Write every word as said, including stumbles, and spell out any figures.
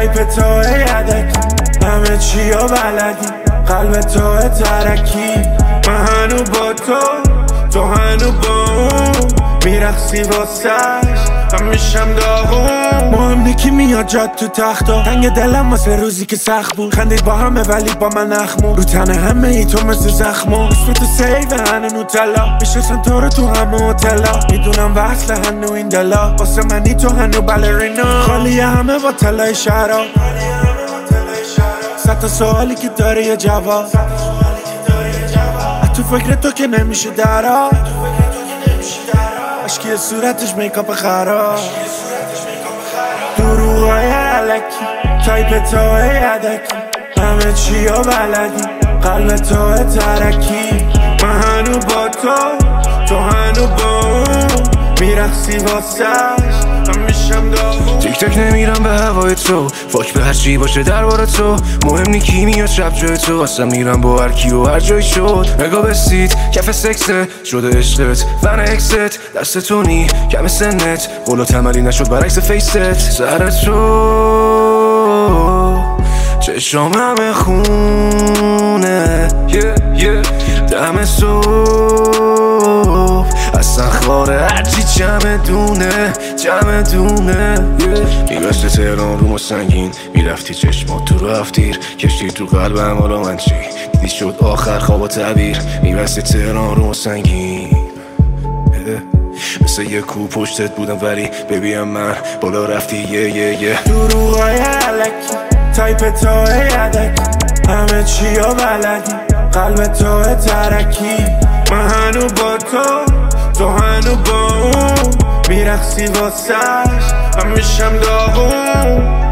تایپ توه یدکی همه چی و بلدی قلب توه ترکی من هنو با تو تو هنو با اون میرقصی واسش من میشم داغون مهم نکی میاد جاد تو تختا تنگ دلم واسه روزی که سخت بود خندید با همه ولی با من نخمون رو تنه همه ای تو مثل زخمون اسم تو سیو هنو نوتلا میشستن تو رو تو همه هتلا میدونم وصل هنو این دلا واسه منی تو هنو بالرینا خالی همه با تلای شهرها صد تا سوالی که داره یه جواب تو فکر تو که نمیشه درا عشقی صورتش میکاپ خراب دروغای علکی تایپ توه یدکی همه چی و بلدی قلب توه ترکی من هنو با تو تو هنو با اون میرقصی واسش من میشم داغون تیک تک نمیرم به هوای تو فاک به هرچی باشه درباره تو مهم نی کی میاد شب جای تو اصلا میرم با هر کی و هر جایی شد نگاه به سیت کف سکسه شده عشقت ون اکست دست تو نی کم سنت قول و تملی نشد برعکس فیست سر تو چشام همه خونه yeah, yeah. دم صبح اصلا خاره هرچی جمع دونه جمع دونه yeah. میبسته تهران رو ما سنگین میرفتی چشمات تو رفتیر کشتی تو قلبم حالا من چی دیدی شد آخر خواب و تعبیر میبسته تهران رو ما سنگین yeah. مثل یه کو پشتت بودم ولی ببین من بالا رفتی یه یه یه دروغای علکی تایپ توه یدکی همه چی و بلدی قلب توه ترکی من هنو با تو تو هنو با اون میرقصی واسش من میشم داغون